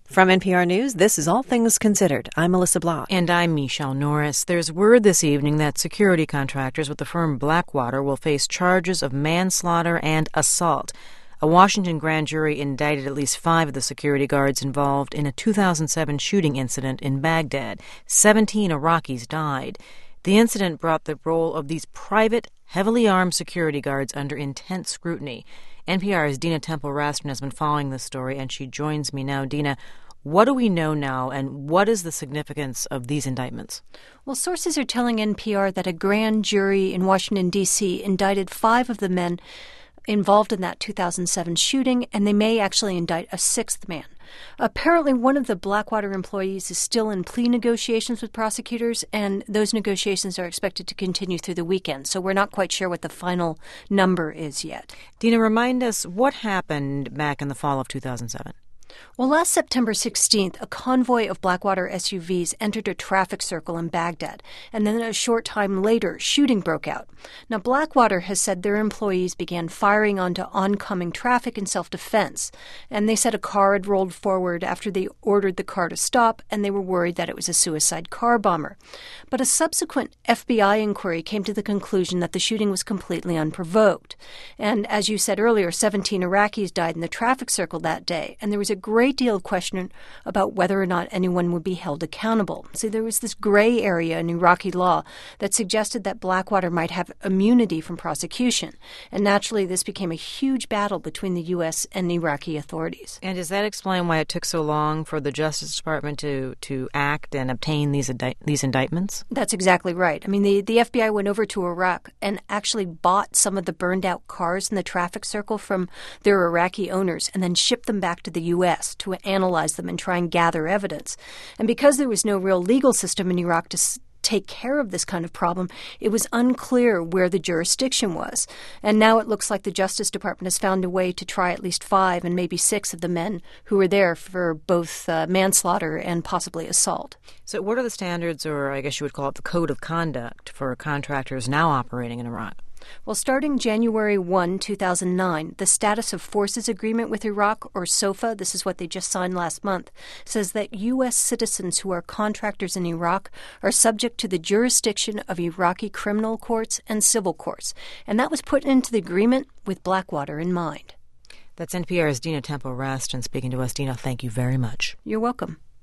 From NPR News, this is All Things Considered. I'm Melissa Block. And I'm Michelle Norris. There's word this evening that security contractors with the firm Blackwater will face charges of manslaughter and assault. A Washington grand jury indicted at least 5 of the security guards involved in a 2007 shooting incident in Baghdad. 17 Iraqis died. The incident brought the role of these private, heavily armed security guards under intense scrutiny. NPR's Dina Temple-Raston has been following this story, and she joins me now. Dina, what do we know now, and what is the significance of these indictments? Well, sources are telling NPR that a grand jury in Washington, D.C. indicted 5 of the men involved in that 2007 shooting, and they may actually indict a 6th man. Apparently, one of the Blackwater employees is still in plea negotiations with prosecutors, and those negotiations are expected to continue through the weekend, so we're not quite sure what the final number is yet. Dina, remind us what happened back in the fall of 2007. Well, last September 16th, a convoy of Blackwater SUVs entered a traffic circle in Baghdad, and then a short time later, shooting broke out. Now, Blackwater has said their employees began firing onto oncoming traffic in self-defense, and they said a car had rolled forward after they ordered the car to stop, and they were worried that it was a suicide car bomber. But a subsequent FBI inquiry came to the conclusion that the shooting was completely unprovoked. And as you said earlier, 17 Iraqis died in the traffic circle that day, and there was a great deal of question about whether or not anyone would be held accountable. So there was this gray area in Iraqi law that suggested that Blackwater might have immunity from prosecution. And naturally, this became a huge battle between the U.S. and Iraqi authorities. And does that explain why it took so long for the Justice Department to act and obtain these indictments? That's exactly right. I mean, the FBI went over to Iraq and actually bought some of the burned-out cars in the traffic circle from their Iraqi owners and then shipped them back to the U.S. to analyze them and try and gather evidence. And because there was no real legal system in Iraq to take care of this kind of problem, it was unclear where the jurisdiction was. And now it looks like the Justice Department has found a way to try at least 5 and maybe 6 of the men who were there for both manslaughter and possibly assault. So what are the standards, or I guess you would call it the code of conduct, for contractors now operating in Iraq? Well, starting January 1, 2009, the Status of Forces Agreement with Iraq, or SOFA, this is what they just signed last month, says that U.S. citizens who are contractors in Iraq are subject to the jurisdiction of Iraqi criminal courts and civil courts. And that was put into the agreement with Blackwater in mind. That's NPR's Dina Temple-Raston speaking to us. Dina, thank you very much. You're welcome.